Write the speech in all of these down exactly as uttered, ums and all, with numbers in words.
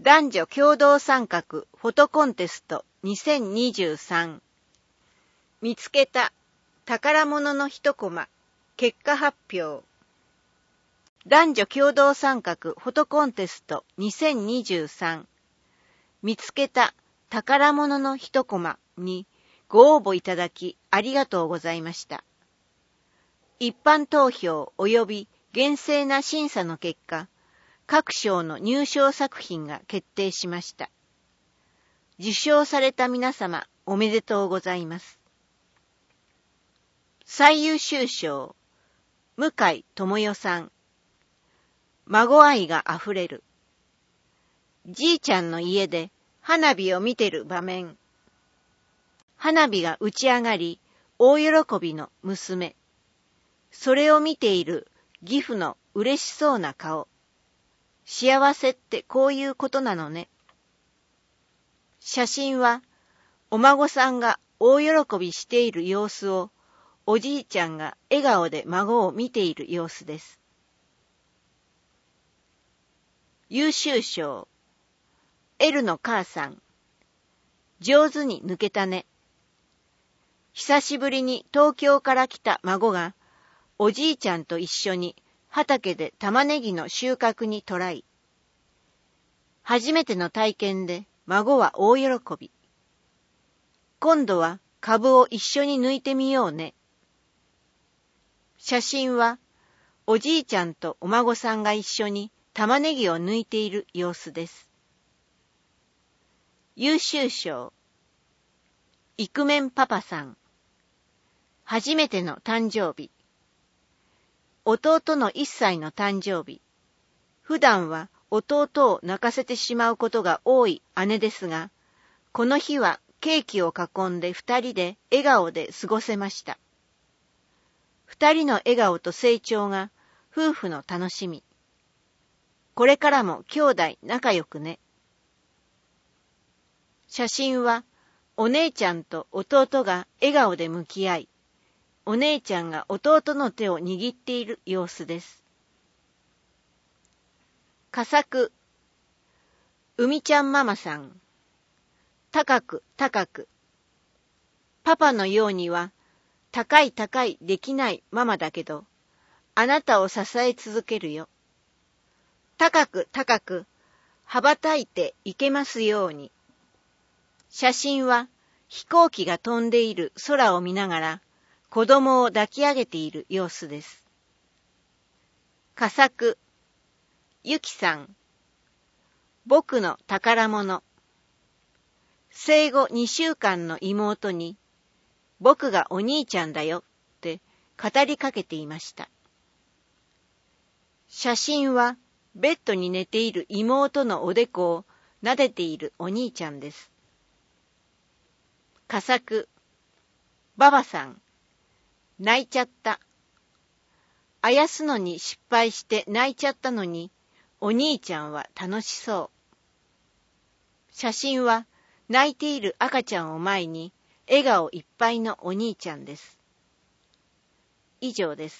男女共同参画フォトコンテストにせんにじゅうさん。見つけた宝物の一コマ結果発表。男女共同参画フォトコンテストにせんにじゅうさん。見つけた宝物の一コマにご応募いただきありがとうございました。一般投票及び厳正な審査の結果、各賞の入賞作品が決定しました。受賞された皆様、おめでとうございます。最優秀賞、向井智代さん。孫愛があふれる。じいちゃんの家で花火を見てる場面。花火が打ち上がり、大喜びの娘。それを見ている義父の嬉しそうな顔。幸せってこういうことなのね。写真は、お孫さんが大喜びしている様子を、おじいちゃんが笑顔で孫を見ている様子です。優秀賞、L の母さん。上手に抜けたね。久しぶりに東京から来た孫が、おじいちゃんと一緒に畑で玉ねぎの収穫にトライ。初めての体験で孫は大喜び。今度は株を一緒に抜いてみようね。写真はおじいちゃんとお孫さんが一緒に玉ねぎを抜いている様子です。優秀賞、イクメンパパさん。初めての誕生日。弟のいっさいの誕生日。普段は弟を泣かせてしまうことが多い姉ですが、この日はケーキを囲んで二人で笑顔で過ごせました。二人の笑顔と成長が夫婦の楽しみ。これからも兄弟仲良くね。写真はお姉ちゃんと弟が笑顔で向き合い、お姉ちゃんが弟の手を握っている様子です。佳作、海ちゃんママさん。高く高く。パパのようには高い高いできないママだけど、あなたを支え続けるよ。高く高く羽ばたいていけますように。写真は飛行機が飛んでいる空を見ながら子供を抱き上げている様子です。佳作、ゆきさん。僕の宝物。生後にしゅうかんの妹に、僕がお兄ちゃんだよって語りかけていました。写真はベッドに寝ている妹のおでこを撫でているお兄ちゃんです。佳作、ばばさん。泣いちゃった。あやすのに失敗して泣いちゃったのに、お兄ちゃんは楽しそう。写真は泣いている赤ちゃんを前に笑顔いっぱいのお兄ちゃんです。以上です。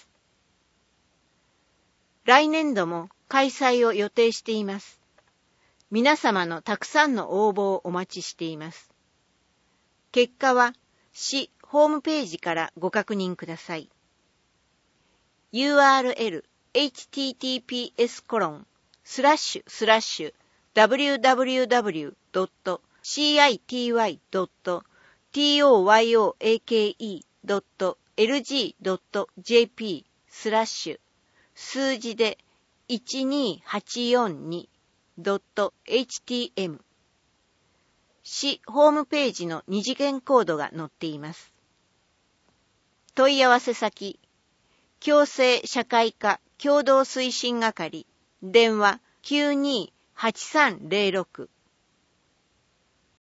来年度も開催を予定しています。皆様のたくさんの応募をお待ちしています。結果は市ホームページからご確認ください。ユーアールエル エイチティーティーピーエス コロンスラッシュスラッシュ ダブリューダブリューダブリュードットシーアイティーワイドットトヨードットエルジードットジェーピー スラッシュ数字でいちにーはちよんにドットエイチティーエム 市ホームページの二次元コードが載っています。問い合わせ先、共生社会科共同推進係、電話きゅうにーはちさんゼロろく